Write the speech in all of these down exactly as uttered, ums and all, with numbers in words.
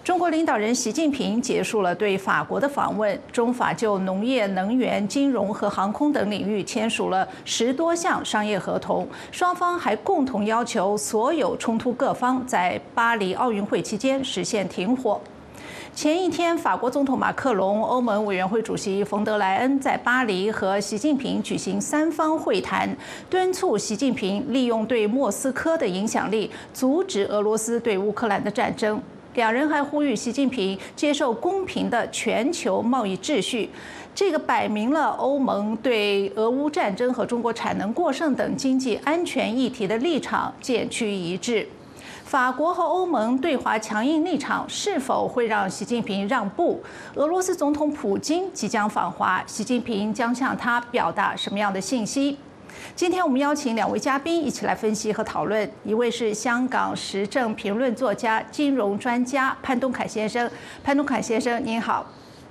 中国领导人习近平结束了对法国的访问，中法就农业、能源、金融和航空等领域签署了十多项商业合同。双方还共同要求所有冲突各方在巴黎奥运会期间实现停火。前一天，法国总统马克龙、欧盟委员会主席冯德莱恩在巴黎和习近平举行三方会谈，敦促习近平利用对莫斯科的影响力，阻止俄罗斯对乌克兰的战争。两人还呼吁习近平接受公平的全球贸易秩序，这个摆明了欧盟对俄乌战争和中国产能过剩等经济安全议题的立场渐趋一致。法国和欧盟对华强硬立场是否会让习近平让步？俄罗斯总统普京即将访华，习近平将向他表达什么样的信息？今天我们邀请两位嘉宾一起来分析和讨论，一位是香港时政评论作家、金融专家潘东凯先生。潘东凯先生，您好。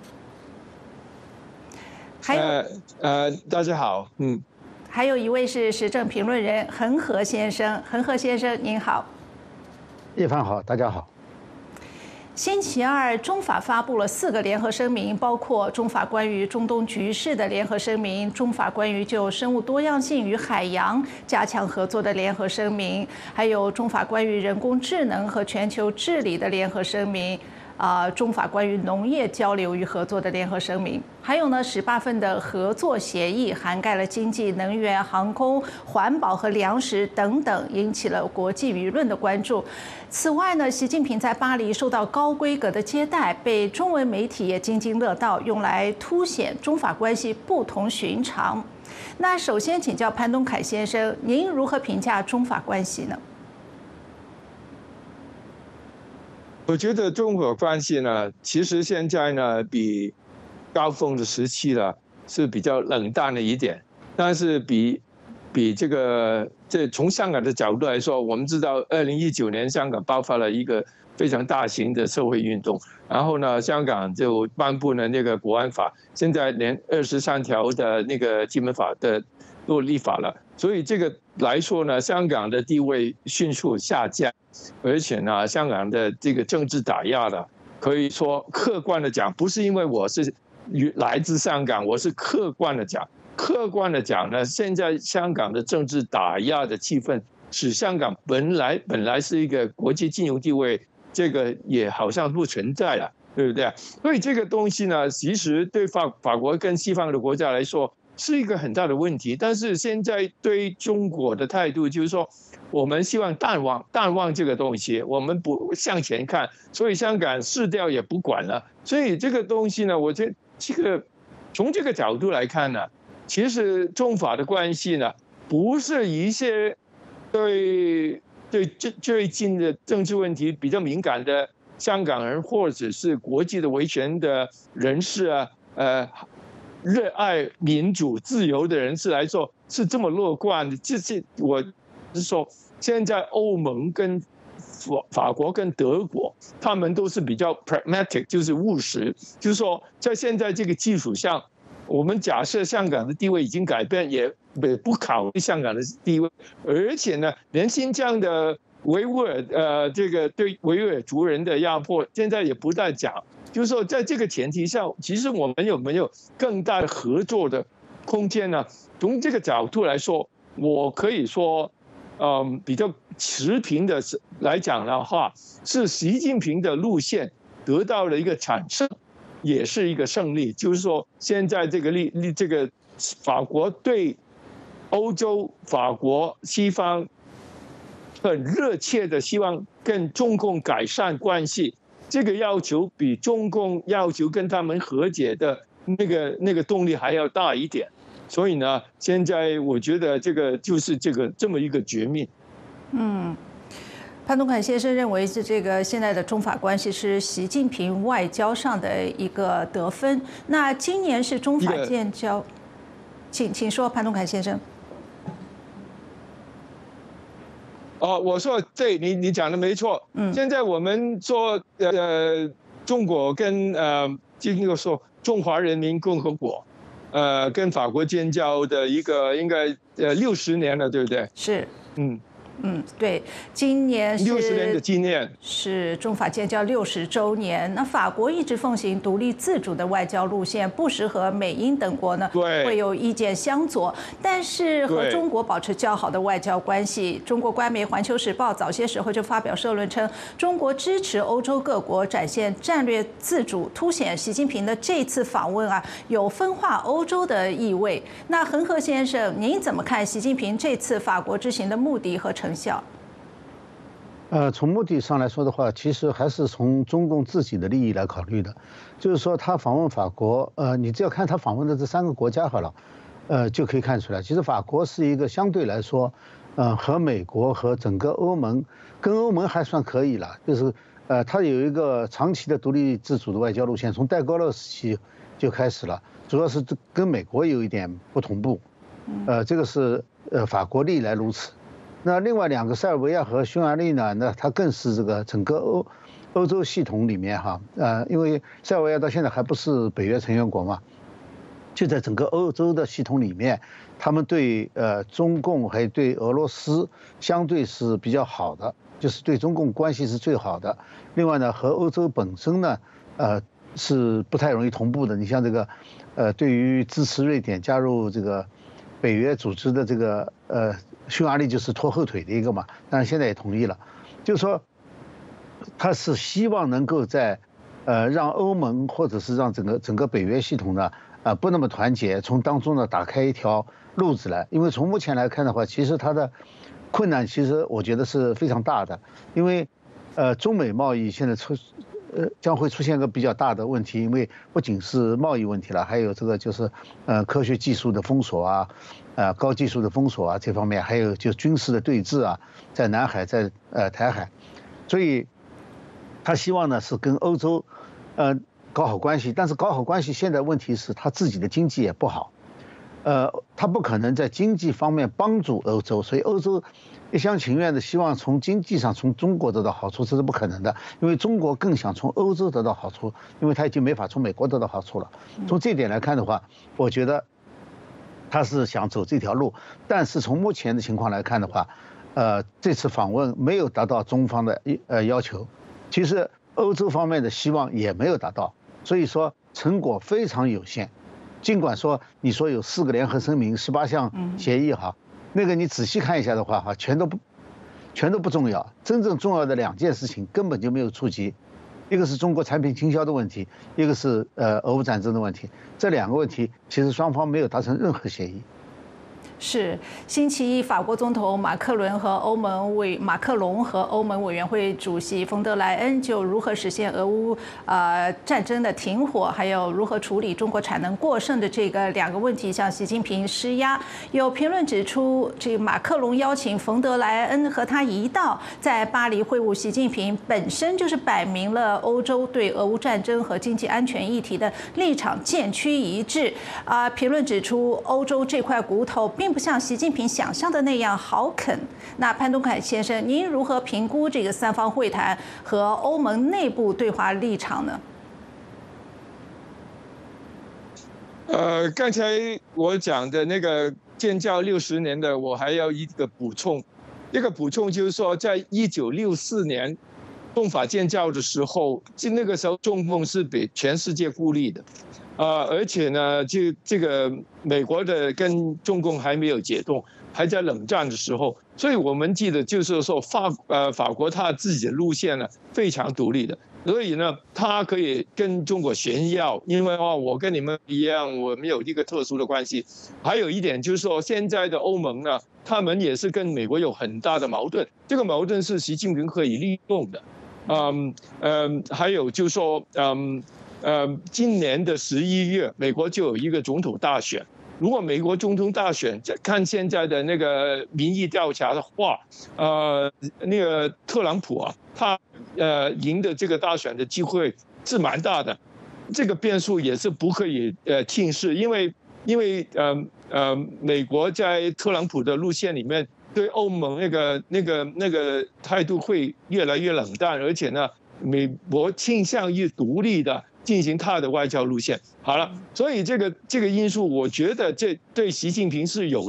还有呃呃，大家好，嗯。 还有一位是时政评论人恒河先生，恒河先生您好。 叶帆好，大家好。 星期二，中法发布了四个联合声明，包括中法关于中东局势的联合声明，中法关于就生物多样性与海洋加强合作的联合声明，还有中法关于人工智能和全球治理的联合声明。啊，中法关于农业交流与合作的联合声明，还有呢，十八份的合作协议，涵盖了经济、能源、航空、环保和粮食等等，引起了国际舆论的关注。此外呢，习近平在巴黎受到高规格的接待，被中文媒体也津津乐道，用来凸显中法关系不同寻常。那首先请教潘东凯先生，您如何评价中法关系呢？ 我觉得中法关系呢，其实现在呢比高峰的时期呢是比较冷淡了一点，但是比比这个这从香港的角度来说，我们知道二零一九年香港爆发了一个非常大型的社会运动，然后呢，香港就颁布了那个国安法，现在连二十三条的那个基本法的都立法了，所以这个来说呢，香港的地位迅速下降。而且呢，香港的这个政治打压呢，可以说客观的讲，不是因为我是来自香港，我是客观的讲，客观的讲呢，现在香港的政治打压的气氛，使香港本来本来是一个国际金融地位，这个也好像不存在了，对不对？所以这个东西呢，其实对法法国跟西方的国家来说是一个很大的问题，但是现在对中国的态度就是说，我们希望淡忘淡忘这个东西，我们不向前看，所以香港市调也不管了。所以这个东西呢，我觉得这个从这个角度来看呢，其实中法的关系呢，不是一些对对最最近的政治问题比较敏感的香港人或者是国际的维权的人士啊，呃，热爱民主自由的人士来说是这么乐观的。这是我是说。现在欧盟跟法法国跟德国，他们都是比较 pragmatic， 就是务实，就是说在现在这个基础上，我们假设香港的地位已经改变，也也不考虑香港的地位，而且呢，连新疆的维吾尔呃这个对维吾尔族人的压迫，现在也不再讲，就是说在这个前提下，其实我们有没有更大的合作的空间呢？从这个角度来说，我可以说。嗯，比较持平的来讲的话，是习近平的路线得到了一个产胜，也是一个胜利。就是说，现在这个利利这个法国对欧洲、法国、西方很热切的希望跟中共改善关系，这个要求比中共要求跟他们和解的那个那个动力还要大一点。所以呢，现在我觉得这个就是这个这么一个局面。 嗯，潘东凯先生认为是这个现在的中法关系是习近平外交上的一个得分。那今年是中法建交，请请说，潘东凯先生。 哦，我说对，你你讲的没错。嗯，现在我们说呃，中国跟呃，这个说中华人民共和国。呃，跟法国建交的一个应该呃六十年了，对不对？ 是， 嗯， 嗯，对，今年是六十年的纪念， 是中法建交六十周年。那法国一直奉行独立自主的外交路线，不时和美英等国呢会有意见相左，但是和中国保持较好的外交关系。中国官媒《环球时报》早些时候就发表社论称，中国支持欧洲各国展现战略自主，凸显习近平的这次访问啊有分化欧洲的意味。那恒河先生，您怎么看习近平这次法国之行的目的和成效？ 呃，从目的上来说的话，其实还是从中共自己的利益来考虑的。就是说，他访问法国，呃，你只要看他访问的这三个国家好了，呃，就可以看出来，其实法国是一个相对来说，呃，和美国和整个欧盟，跟欧盟还算可以了。就是，呃，它有一个长期的独立自主的外交路线，从戴高乐时期就开始了，主要是跟美国有一点不同步。呃，这个是呃法国历来如此。那另外两个塞尔维亚和匈牙利呢？那它更是这个整个欧欧洲系统里面哈，呃，因为塞尔维亚到现在还不是北约成员国嘛，就在整个欧洲的系统里面，他们对呃中共还有对俄罗斯相对是比较好的，就是对中共关系是最好的。另外呢，和欧洲本身呢，呃是不太容易同步的。你像这个，呃，对于支持瑞典加入这个北约组织的这个呃。匈牙利就是拖后腿的一个嘛，但是现在也同意了，就是说，他是希望能够在，呃，让欧盟或者是让整个整个北约系统呢，啊，不那么团结，从当中呢打开一条路子来。因为从目前来看的话，其实它的困难其实我觉得是非常大的，因为，呃，中美贸易现在出，呃，将会出现个比较大的问题，因为不仅是贸易问题了，还有这个就是呃科学技术的封锁啊。呃，高技术的封锁啊，这方面还有就军事的对峙啊，在南海，在呃台海，所以他希望呢是跟欧洲，呃搞好关系，但是搞好关系现在问题是他自己的经济也不好，呃，他不可能在经济方面帮助欧洲，所以欧洲一厢情愿的希望从经济上从中国得到好处，这是不可能的，因为中国更想从欧洲得到好处，因为他已经没法从美国得到好处了。从这点来看的话，我觉得。他是想走这条路，但是从目前的情况来看的话，呃，这次访问没有达到中方的呃要求，其实欧洲方面的希望也没有达到，所以说成果非常有限。尽管说你说有四个联合声明、十八项协议哈，那个你仔细看一下的话哈，全都不全都不重要，真正重要的两件事情根本就没有触及。一个是中国产品倾销的问题，一个是呃俄乌战争的问题，这两个问题其实双方没有达成任何协议。 是星期一，法国总统马克伦和欧盟委马克龙和欧盟委员会主席冯德莱恩就如何实现俄乌呃战争的停火，还有如何处理中国产能过剩的这个两个问题向习近平施压。有评论指出，这个马克龙邀请冯德莱恩和他一道在巴黎会晤习近平，本身就是摆明了欧洲对俄乌战争和经济安全议题的立场渐趋一致。啊、呃，评论指出，欧洲这块骨头并不像习近平想象的那样好啃。那潘东凯先生，您如何评估这个三方会谈和欧盟内部对华立场呢？ 呃，刚才我讲的那个建交六十年的，我还要一个补充。这个补充就是说，在一九六四年中法建交的时候，就那个时候中共是被全世界孤立的。啊、呃，而且呢，就这个美国的跟中共还没有解冻，还在冷战的时候，所以我们记得就是说法呃法国它自己的路线呢非常独立的，所以呢，它可以跟中国炫耀，因为哦我跟你们一样，我们有一个特殊的关系。还有一点就是说，现在的欧盟呢，他们也是跟美国有很大的矛盾，这个矛盾是习近平可以利用的。嗯嗯，还有就是说嗯。呃，今年的十一月，美国就有一个总统大选。如果美国总统大选看现在的那个民意调查的话，呃，那个特朗普啊，他呃赢的这个大选的机会是蛮大的。这个变数也是不可以呃轻视，因为因为呃呃，美国在特朗普的路线里面，对欧盟那个那个那个态度会越来越冷淡，而且呢，美国倾向于独立的进行他的外交路线。好了，所以这个这个因素，我觉得这对习近平是有利的。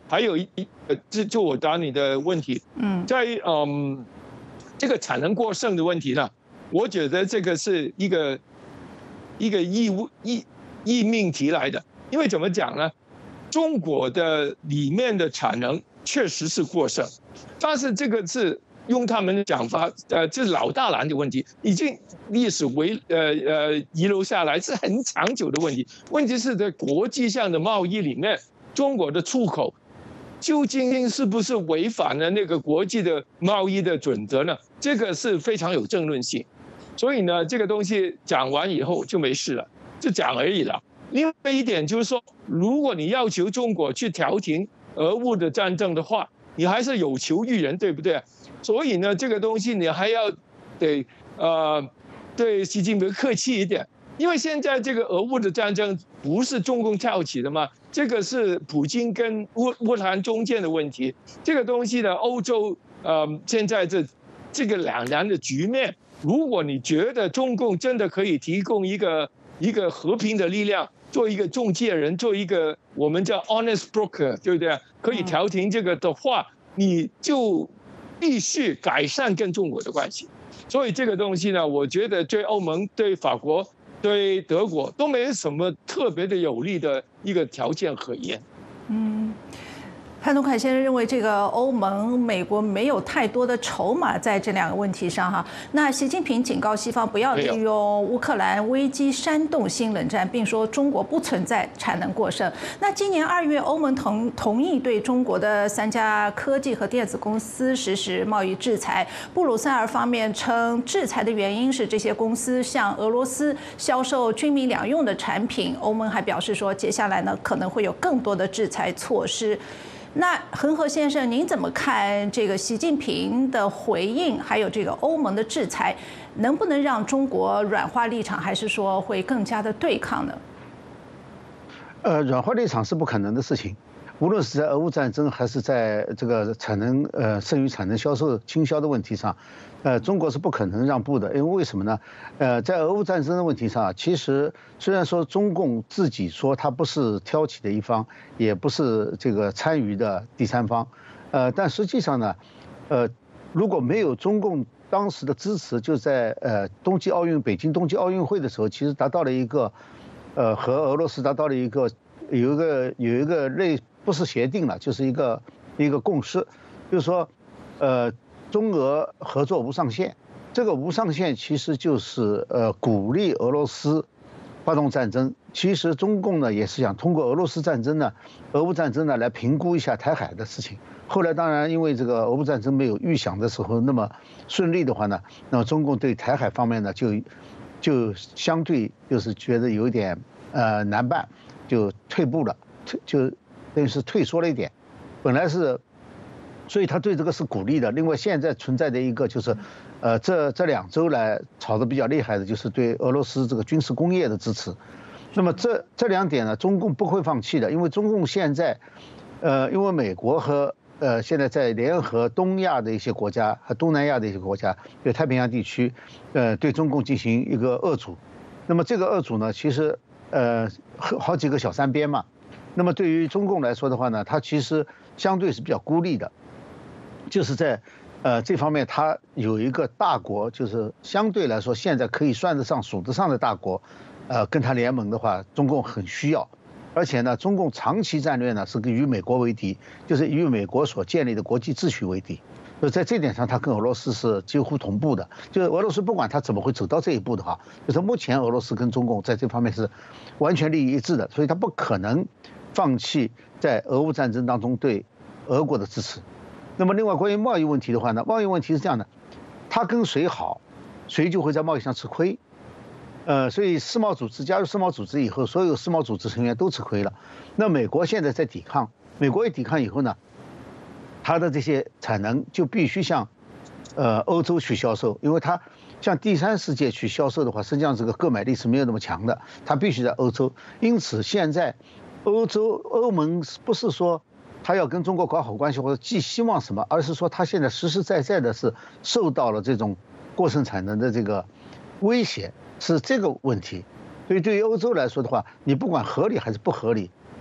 还有一呃，这就我答你的问题，嗯，在嗯这个产能过剩的问题呢，我觉得这个是一个一个义务义义命题来的，因为怎么讲呢？中国的里面的产能确实是过剩，但是这个是用他们的讲法，呃，这是老大难的问题，已经历史遗呃呃遗留下来，是很长久的问题。问题是在国际上的贸易里面，中国的出口究竟是不是违反了那个国际的贸易的准则呢？这个是非常有争论性。所以呢，这个东西讲完以后就没事了，就讲而已了。另外一点就是说，如果你要求中国去调停俄乌的战争的话，你还是有求于人，对不对？所以呢，这个东西你还要得呃对习近平客气一点，因为现在这个俄乌的战争不是中共挑起的嘛，这个是普京跟乌乌克兰中间的问题。这个东西呢，欧洲呃现在这这个两难的局面，如果你觉得中共真的可以提供一个一个和平的力量，做一个中介人，做一个我们叫 honest broker， 对不对？可以调停这个的话，你就必须改善跟中国的关系。所以这个东西呢，我觉得对欧盟、对法国、对德国都没什么特别的有利的一个条件可言。嗯。 潘东凯先生认为，这个欧盟、美国没有太多的筹码在这两个问题上哈。那习近平警告西方不要利用乌克兰危机煽动新冷战，并说中国不存在产能过剩。那今年二月，欧盟同同意对中国的三家科技和电子公司实施贸易制裁。布鲁塞尔方面称，制裁的原因是这些公司向俄罗斯销售军民两用的产品。欧盟还表示说，接下来呢可能会有更多的制裁措施。那恒河先生，您怎么看这个习近平的回应，还有这个欧盟的制裁，能不能让中国软化立场，还是说会更加的对抗呢？ 呃，软化立场是不可能的事情，无论是在俄乌战争，还是在这个产能呃剩余产能销售倾销的问题上，呃，中国是不可能让步的。因为为什么呢？呃，在俄乌战争的问题上，其实虽然说中共自己说他不是挑起的一方，也不是这个参与的第三方，呃，但实际上呢，呃，如果没有中共当时的支持，就在呃冬季奥运、北京冬季奥运会的时候，其实达到了一个，呃，和俄罗斯达到了一个有一个有一个类不是协定了，就是一个一个共识，就是说，呃。中俄合作无上限，这个无上限其实就是呃鼓励俄罗斯发动战争。其实中共呢也是想通过俄罗斯战争呢、俄乌战争呢来评估一下台海的事情。后来当然因为这个俄乌战争没有预想的时候那么顺利的话呢，那么中共对台海方面呢就就相对就是觉得有一点呃难办，就退步了，退就等于是退缩了一点。本来是。所以他对这个是鼓励的。另外，现在存在的一个就是，呃，这这两周来吵得比较厉害的，就是对俄罗斯这个军事工业的支持。那么这这两点呢，中共不会放弃的，因为中共现在，呃，因为美国和呃现在在联合东亚的一些国家和东南亚的一些国家，对太平洋地区，呃，对中共进行一个遏阻。那么这个遏阻呢，其实呃好几个小三边嘛。那么对于中共来说的话呢，它其实相对是比较孤立的。就是在，呃，这方面，它有一个大国，就是相对来说现在可以算得上数得上的大国，呃，跟它联盟的话，中共很需要。而且呢，中共长期战略呢是与美国为敌，就是与美国所建立的国际秩序为敌。所以在这点上，它跟俄罗斯是几乎同步的。就是俄罗斯不管它怎么会走到这一步的话，就是目前俄罗斯跟中共在这方面是完全利益一致的，所以它不可能放弃在俄乌战争当中对俄国的支持。那么，另外关于贸易问题的话呢，贸易问题是这样的，它跟谁好，谁就会在贸易上吃亏。呃，所以世贸组织加入世贸组织以后，所有世贸组织成员都吃亏了。那美国现在在抵抗，美国一抵抗以后呢，它的这些产能就必须向呃欧洲去销售，因为它向第三世界去销售的话，实际上这个购买力是没有那么强的，它必须在欧洲。因此，现在欧洲欧盟不是说他要跟中国搞好关系或者寄希望什么，而是说他现在实实在在的是受到了这种过剩产能的这个威胁，是这个问题。所以对于欧洲来说的话，你不管合理还是不合理，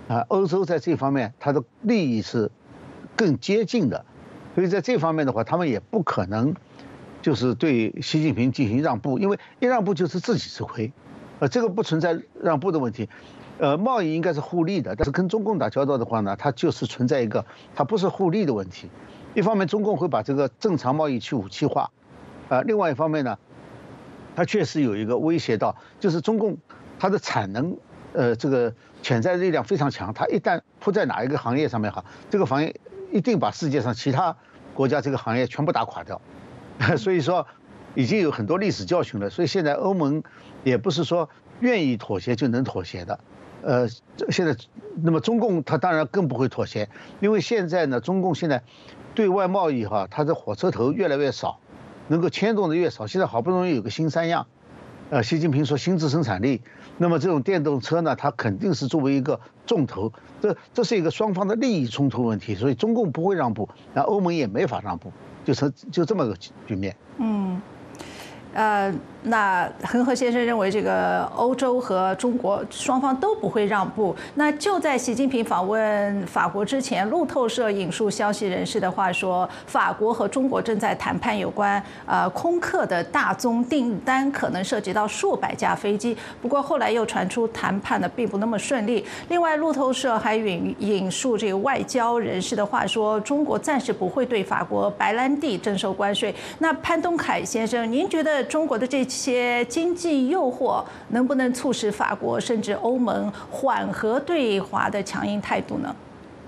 啊，欧洲在这方面它的利益是更接近的，所以在这方面的话，他们也不可能就是对习近平进行让步，因为一让步就是自己吃亏，呃，这个不存在让步的问题。呃，贸易应该是互利的，但是跟中共打交道的话呢，它就是存在一个它不是互利的问题。一方面，中共会把这个正常贸易去武器化，啊、呃，另外一方面呢，它确实有一个威胁到，就是中共它的产能，呃，这个潜在力量非常强，它一旦扑在哪一个行业上面哈，这个行业一定把世界上其他国家这个行业全部打垮掉。所以说，已经有很多历史教训了。所以现在欧盟也不是说愿意妥协就能妥协的。呃，现在，那么中共它当然更不会妥协，因为现在呢，中共现在对外贸易哈，它的火车头越来越少，能够牵动的越少。现在好不容易有个新三样，呃，习近平说新质生产力，那么这种电动车呢，它肯定是作为一个重头，这这是一个双方的利益冲突问题，所以中共不会让步，那欧盟也没法让步，就成就这么个局面。 嗯。呃，那恒河先生认为，这个欧洲和中国双方都不会让步。那就在习近平访问法国之前，路透社引述消息人士的话说，法国和中国正在谈判有关呃空客的大宗订单，可能涉及到数百架飞机。不过后来又传出谈判呢并不那么顺利。另外，路透社还引引述这个外交人士的话说，中国暂时不会对法国白兰地征收关税。那潘东凯先生，您觉得中国的这些经济诱惑能不能促使法国甚至欧盟缓和对华的强硬态度呢？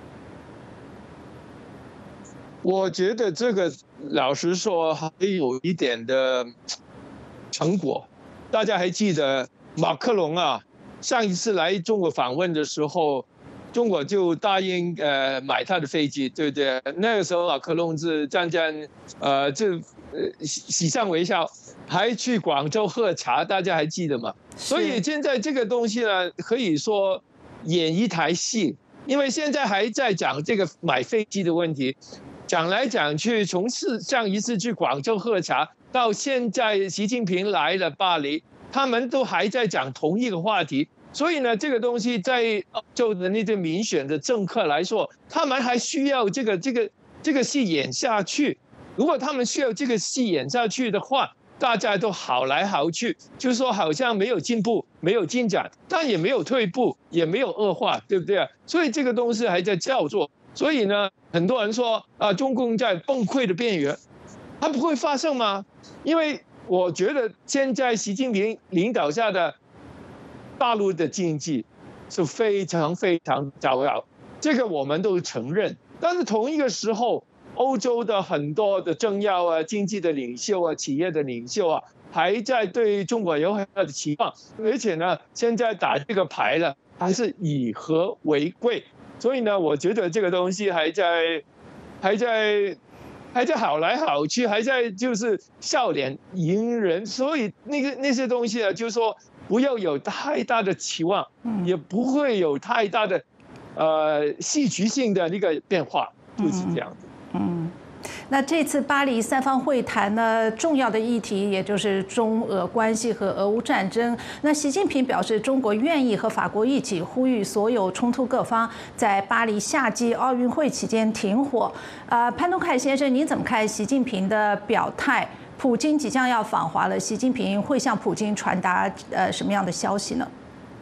我觉得这个老实说还有一点的成果。大家还记得马克龙啊，上一次来中国访问的时候，中国就答应呃买他的飞机，对不对？那个时候马克龙是站站呃就呃喜喜上微笑。还去广州喝茶，大家还记得吗？所以现在这个东西呢，可以说演一台戏，因为现在还在讲这个买飞机的问题，讲来讲去，从次上一次去广州喝茶到现在习近平来了巴黎，他们都还在讲同一个话题。所以呢，这个东西在欧洲的那些民选的政客来说，他们还需要这个这个这个戏演下去。如果他们需要这个戏演下去的话，大家都好来好去，就是说好像没有进步，没有进展，但也没有退步，也没有恶化，对不对啊？所以这个东西还在叫做，所以呢，很多人说啊，中共在崩溃的边缘，它不会发生吗？因为我觉得现在习近平领导下的大陆的经济是非常非常糟糕，这个我们都承认。但是同一个时候，欧洲的很多的政要啊、经济的领袖啊、企业的领袖啊，还在对中国有很大的期望，而且呢，现在打这个牌了，还是以和为贵。所以呢，我觉得这个东西还在，还在，还在好来好去，还在就是笑脸迎人。所以那个那些东西啊，就是说不要有太大的期望，也不会有太大的呃戏剧性的那个变化，就是这样子。 嗯，那这次巴黎三方会谈呢，重要的议题也就是中俄关系和俄乌战争。那习近平表示，中国愿意和法国一起呼吁所有冲突各方在巴黎夏季奥运会期间停火。呃，潘东凯先生，您怎么看习近平的表态？普京即将要访华了，习近平会向普京传达呃什么样的消息呢？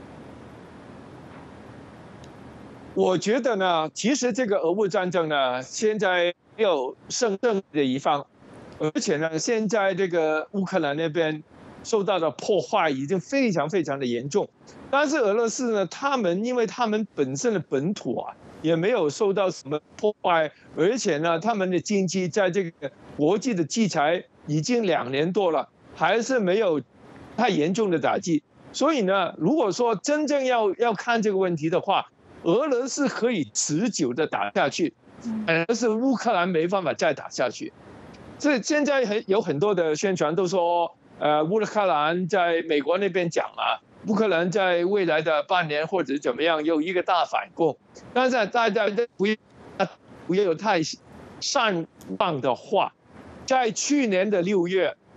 我觉得呢，其实这个俄乌战争呢，现在没有胜胜的一方，而且呢，现在这个乌克兰那边受到的破坏已经非常非常的严重。但是俄罗斯呢，他们因为他们本身的本土啊，也没有受到什么破坏，而且呢，他们的经济在这个国际的制裁已经两年多了，还是没有太严重的打击。所以呢，如果说真正要要看这个问题的话，俄罗斯可以持久的打下去，而是乌克兰没办法再打下去。所以现在很有很多的宣传都说，呃，乌克兰在美国那边讲啊，乌克兰在未来的半年或者怎么样有一个大反攻。但是大家不要不要有太善忘的话，在去年的六月，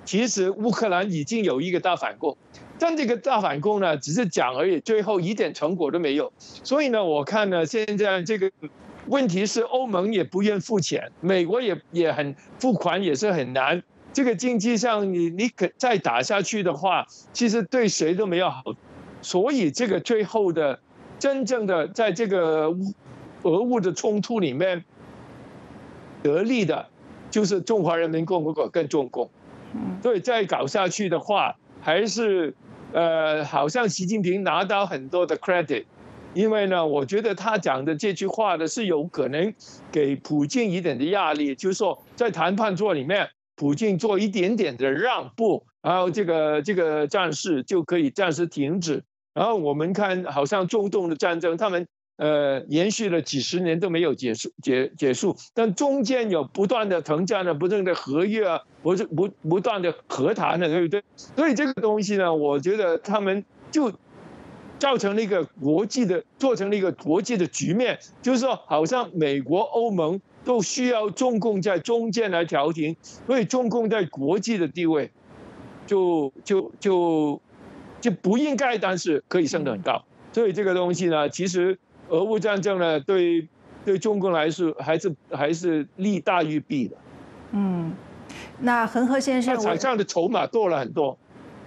其实乌克兰已经有一个大反攻，但这个大反攻呢，只是讲而已，最后一点成果都没有。所以呢，我看呢，现在这个问题是欧盟也不愿付钱，美国也也很付款也是很难。这个经济上你你可再打下去的话，其实对谁都没有好。所以这个最后的真正的在这个俄乌的冲突里面得利的，就是中华人民共和国跟中共。所以再搞下去的话，还是呃，好像习近平拿到很多的 credit， 因为呢，我觉得他讲的这句话呢是有可能给普京一点的压力，就是说在谈判桌里面，普京做一点点的让步，然后这个这个战事就可以暂时停止。然后我们看，好像中东的战争，他们呃延续了几十年都没有结束结结束，但中间有不断的停战的、不断的合约啊，不是不不断的和谈的，对不对？所以这个东西呢，我觉得他们就造成了一个国际的，做成了一个国际的局面，就是说，好像美国、欧盟都需要中共在中间来调停，所以中共在国际的地位就就就就不应该，但是可以升得很高。所以这个东西呢，其实俄乌战争呢，对对中共来说还是还是利大于弊的。 嗯，那恒河先生， 场上的筹码多了很多。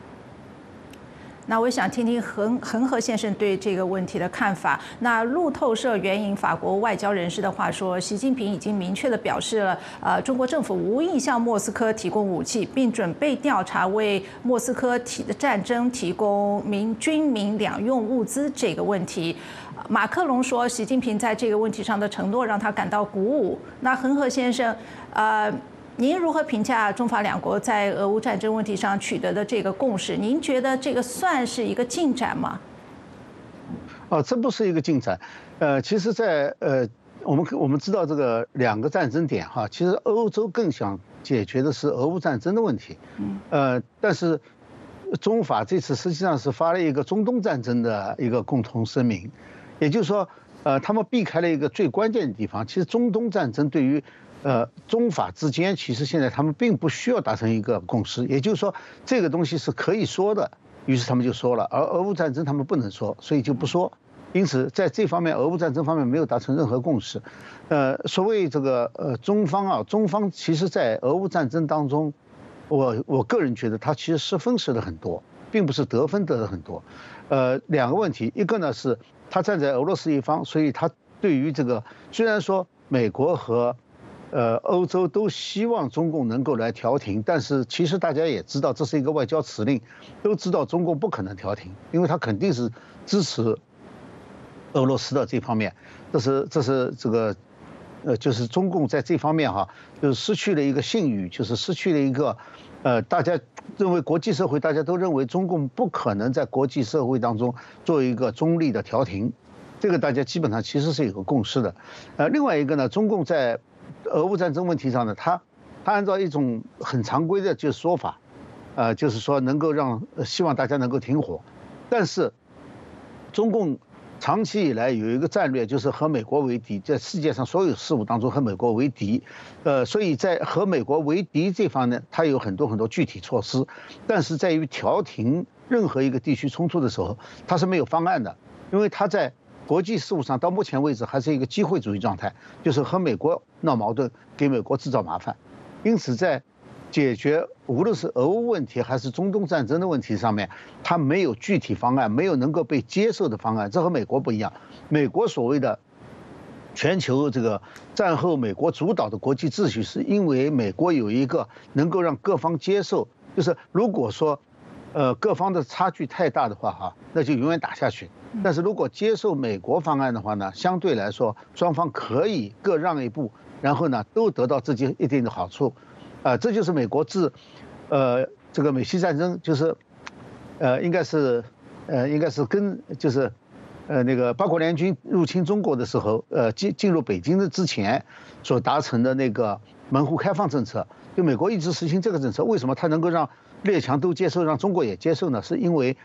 那我想听听恒恒河先生对这个问题的看法。那路透社援引法国外交人士的话说，习近平已经明确地表示了，呃，中国政府无意向莫斯科提供武器，并准备调查为莫斯科提的战争提供民军民两用物资这个问题。马克龙说，习近平在这个问题上的承诺让他感到鼓舞。那恒河先生，呃。您如何评价中法两国在俄乌战争问题上取得的这个共识？您觉得这个算是一个进展吗？ 哦，这不是一个进展。呃，其实在，在呃，我们我们知道这个两个战争点哈，其实欧洲更想解决的是俄乌战争的问题。嗯。呃，但是中法这次实际上是发了一个中东战争的一个共同声明，也就是说，呃，他们避开了一个最关键的地方。其实中东战争对于呃，中法之间其实现在他们并不需要达成一个共识，也就是说这个东西是可以说的，于是他们就说了，而俄乌战争他们不能说，所以就不说。因此在这方面，俄乌战争方面没有达成任何共识。呃，所谓这个呃中方啊，中方其实在俄乌战争当中，我我个人觉得他其实失分失的很多，并不是得分得的很多。呃，两个问题，一个呢是他站在俄罗斯一方，所以他对于这个虽然说美国和呃，欧洲都希望中共能够来调停，但是其实大家也知道这是一个外交辞令，都知道中共不可能调停，因为他肯定是支持俄罗斯的这方面，这是这是这个，呃，就是中共在这方面哈，就是失去了一个信誉，就是失去了一个，呃，大家认为国际社会大家都认为中共不可能在国际社会当中做一个中立的调停，这个大家基本上其实是有个共识的。呃，另外一个呢，中共在俄乌战争问题上呢，他他按照一种很常规的就说法，呃，就是说能够让希望大家能够停火，但是中共长期以来有一个战略，就是和美国为敌，在世界上所有事务当中和美国为敌，呃，所以在和美国为敌这方面，它有很多很多具体措施，但是在于调停任何一个地区冲突的时候，它是没有方案的，因为它在国际事务上到目前为止还是一个机会主义状态，就是和美国闹矛盾，给美国制造麻烦。因此，在解决无论是俄乌问题还是中东战争的问题上面，它没有具体方案，没有能够被接受的方案。这和美国不一样。美国所谓的全球这个战后美国主导的国际秩序，是因为美国有一个能够让各方接受，就是如果说呃各方的差距太大的话哈，那就永远打下去。但是如果接受美国方案的话呢，相对来说双方可以各让一步，然后呢都得到自己一定的好处，啊、呃，这就是美国自，呃，这个美西战争就是，呃，应该是，呃，应该是跟就是，呃，那个八国联军入侵中国的时候，呃，进进入北京的之前所达成的那个门户开放政策，就美国一直实行这个政策，为什么它能够让列强都接受，让中国也接受呢？是因为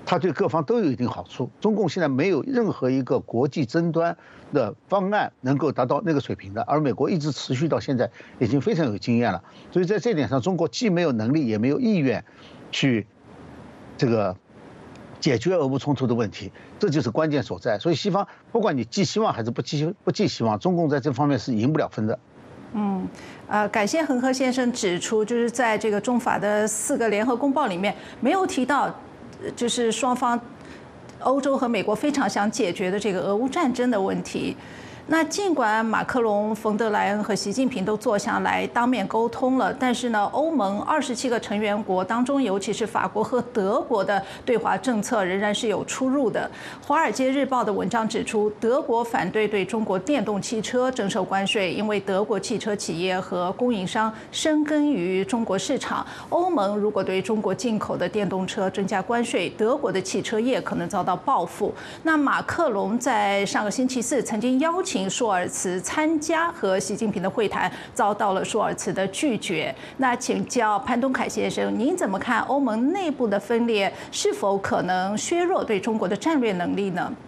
它对各方都有一定好处。中共现在没有任何一个国际争端的方案能够达到那个水平的，而美国一直持续到现在，已经非常有经验了。所以在这点上，中国既没有能力，也没有意愿去这个解决俄乌冲突的问题，这就是关键所在。所以西方不管你寄希望还是不寄不寄希望，中共在这方面是赢不了分的。 嗯，呃，感谢恒河先生指出，就是在这个中法的四个联合公报里面，没有提到，就是双方，欧洲和美国非常想解决的这个俄乌战争的问题。那尽管马克龙、冯德莱恩和习近平都坐下来当面沟通了，但是呢，欧盟二十七个成员国当中，尤其是法国和德国的对华政策仍然是有出入的。《华尔街日报》的文章指出，德国反对对中国电动汽车征收关税，因为德国汽车企业和供应商深耕于中国市场。欧盟如果对中国进口的电动车增加关税，德国的汽车业可能遭到报复。那马克龙在上个星期四曾经邀请舒尔茨参加和习近平的会谈，遭到了舒尔茨的拒绝。那请教潘东凯先生，您怎么看欧盟内部的分裂是否可能削弱对中国的战略能力呢？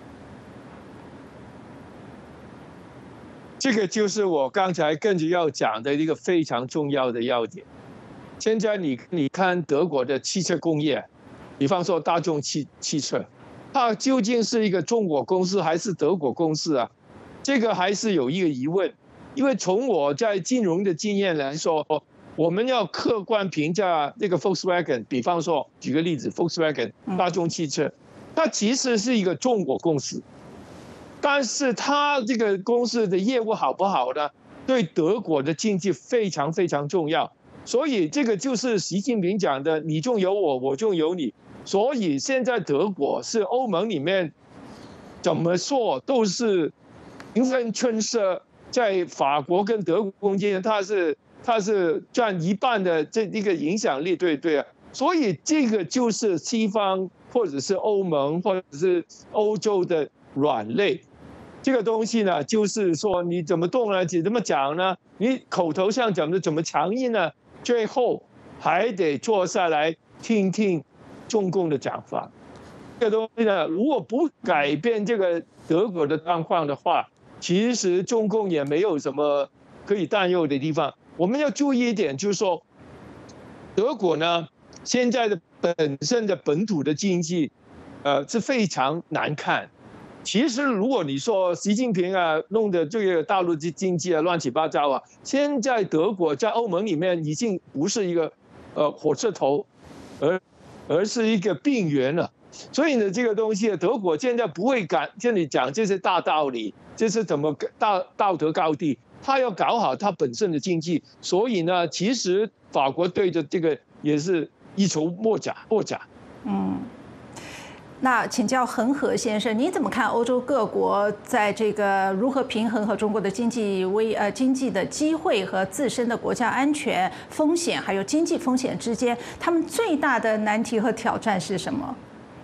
这个就是我刚才跟着要讲的一个非常重要的要点。现在你你看德国的汽车工业，比方说大众汽汽车，它究竟是一个中国公司还是德国公司啊？这个还是有一个疑问，因为从我在金融的经验来说，我们要客观评价这个 Volkswagen， 比方说举个例子 ，Volkswagen 大众汽车，它其实是一个中国公司，但是它这个公司的业务好不好呢？对德国的经济非常非常重要，所以这个就是习近平讲的，你中有我，我中有你。所以现在德国是欧盟里面怎么说都是平分春色，在法国跟德国中间，它是它是占一半的这一个影响力，对对啊。所以这个就是西方或者是欧盟或者是欧洲的软肋。这个东西呢，就是说你怎么动呢？你怎么讲呢？你口头上怎么怎么强硬呢？最后还得坐下来听听中共的讲法。这个东西呢，如果不改变这个德国的状况的话，其实中共也没有什么可以担忧的地方。我们要注意一点，就是说，德国呢现在的本身的本土的经济，呃是非常难看。其实如果你说习近平啊弄的这个大陆经济啊乱七八糟啊，现在德国在欧盟里面已经不是一个呃火车头，而而是一个病源了。所以呢，这个东西德国现在不会敢跟你讲这些大道理，这是怎么道道德高地，他要搞好他本身的经济。所以呢，其实法国对着这个也是一筹莫展莫展。 嗯。那请教恒河先生，你怎么看欧洲各国在这个如何平衡和中国的经济危呃经济的机会和自身的国家安全风险，还有经济风险之间，他们最大的难题和挑战是什么？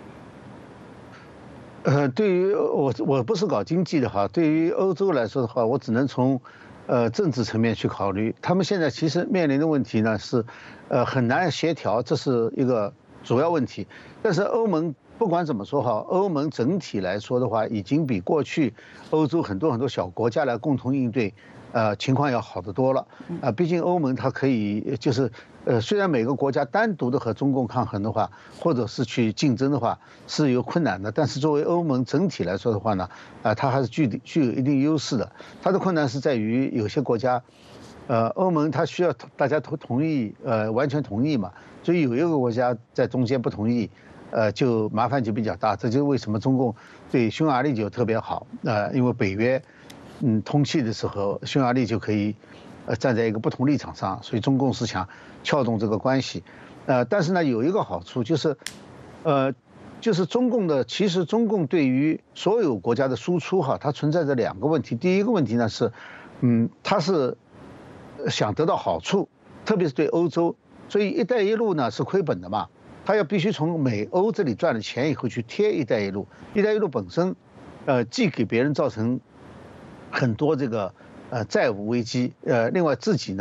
呃，对于我我不是搞经济的哈，对于欧洲来说的话，我只能从呃政治层面去考虑。他们现在其实面临的问题呢是，呃很难协调，这是一个主要问题。但是欧盟不管怎么说哈，欧盟整体来说的话，已经比过去欧洲很多很多小国家来共同应对，呃情况要好得多了。啊，毕竟欧盟它可以就是，呃虽然每个国家单独的和中共抗衡的话，或者是去竞争的话是有困难的，但是作为欧盟整体来说的话呢，啊它还是具具有一定优势的。它的困难是在于有些国家，呃欧盟它需要大家都同意，呃完全同意嘛，所以有一个国家在中间不同意。呃，就麻烦就比较大，这就是为什么中共对匈牙利就特别好。呃，因为北约，嗯，通气的时候，匈牙利就可以，呃，站在一个不同立场上，所以中共是想撬动这个关系。呃，但是呢，有一个好处就是，呃，就是中共的，其实中共对于所有国家的输出哈，它存在着两个问题。第一个问题呢是，嗯，它是想得到好处，特别是对欧洲，所以“一带一路”呢是亏本的嘛。他要必须从美欧这里赚了钱以后去贴“一带一路”，“一带一路”本身，呃，既给别人造成很多这个呃债务危机，呃，另外自己呢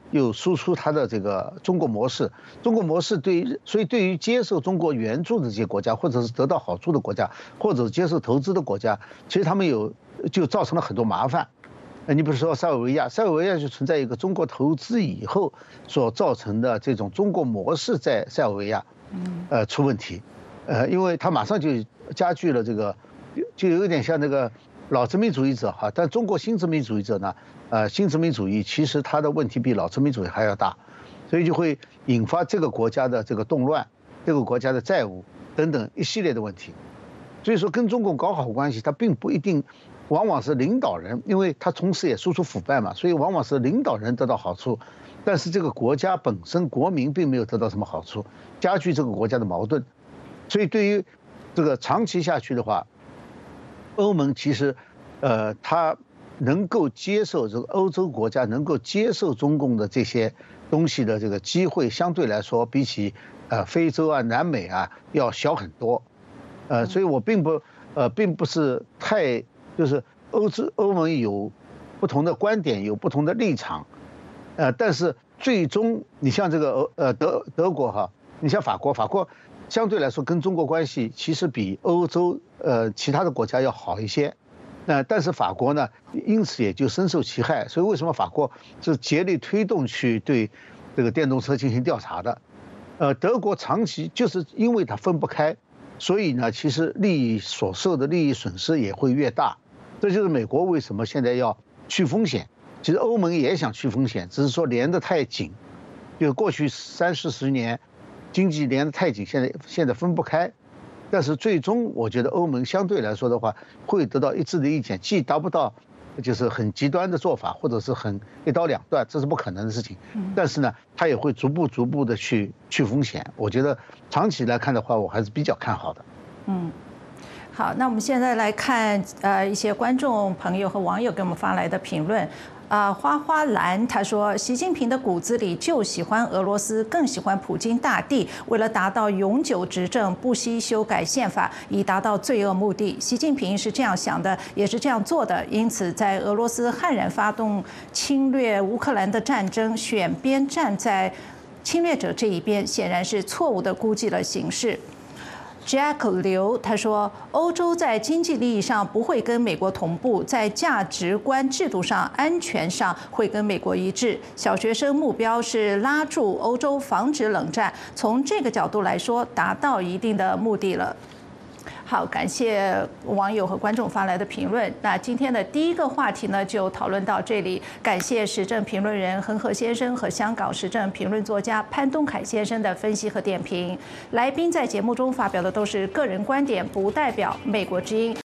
又输出它的这个中国模式。中国模式对于，所以对于接受中国援助的这些国家，或者是得到好处的国家，或者是接受投资的国家，其实他们有就造成了很多麻烦。呃，你比如说塞尔维亚，塞尔维亚就存在一个中国投资以后所造成的这种中国模式在塞尔维亚，呃出问题，呃，因为它马上就加剧了这个，就有点像那个老殖民主义者哈，但中国新殖民主义者呢，呃，新殖民主义其实它的问题比老殖民主义还要大，所以就会引发这个国家的这个动乱，这个国家的债务等等一系列的问题。所以说跟中共搞好关系，它并不一定，往往是领导人，因为他同时也输出腐败嘛，所以往往是领导人得到好处，但是这个国家本身国民并没有得到什么好处，加剧这个国家的矛盾。所以对于这个长期下去的话，欧盟其实，呃，它能够接受这个欧洲国家能够接受中共的这些东西的这个机会，相对来说比起呃非洲啊、南美啊要小很多。呃，所以我并不呃并不是太就是欧洲欧盟有不同的观点，有不同的立场，呃，但是最终你像这个呃德德国哈，你像法国，法国相对来说跟中国关系其实比欧洲呃其他的国家要好一些，那但是法国呢，因此也就深受其害。所以为什么法国是竭力推动去对这个电动车进行调查的？呃，德国长期就是因为它分不开。所以呢，其实利益所受的利益损失也会越大，这就是美国为什么现在要去风险。其实欧盟也想去风险，只是说连得太紧，就过去三四十年经济连得太紧，现在现在分不开。但是最终我觉得欧盟相对来说的话，会得到一致的意见，既达不到就是很极端的做法，或者是很一刀两断，这是不可能的事情。但是呢，它也会逐步逐步的去去风险。我觉得长期来看的话，我还是比较看好的。 嗯，好，那我们现在来看呃一些观众朋友和网友给我们发来的评论。啊，花花蓝他说，习近平的骨子里就喜欢俄罗斯，更喜欢普京大帝。为了达到永久执政，不惜修改宪法，以达到罪恶目的。习近平是这样想的，也是这样做的。因此，在俄罗斯悍然发动侵略乌克兰的战争，选边站在侵略者这一边，显然是错误的估计了形势。Jack 刘他说，欧洲在经济利益上不会跟美国同步，在价值观、制度上、安全上会跟美国一致。小学生目标是拉住欧洲，防止冷战。从这个角度来说，达到一定的目的了。好，感谢网友和观众发来的评论。那今天的第一个话题呢，就讨论到这里。感谢时政评论人恒河先生和香港时政评论作家潘东凯先生的分析和点评。来宾在节目中发表的都是个人观点，不代表美国之音。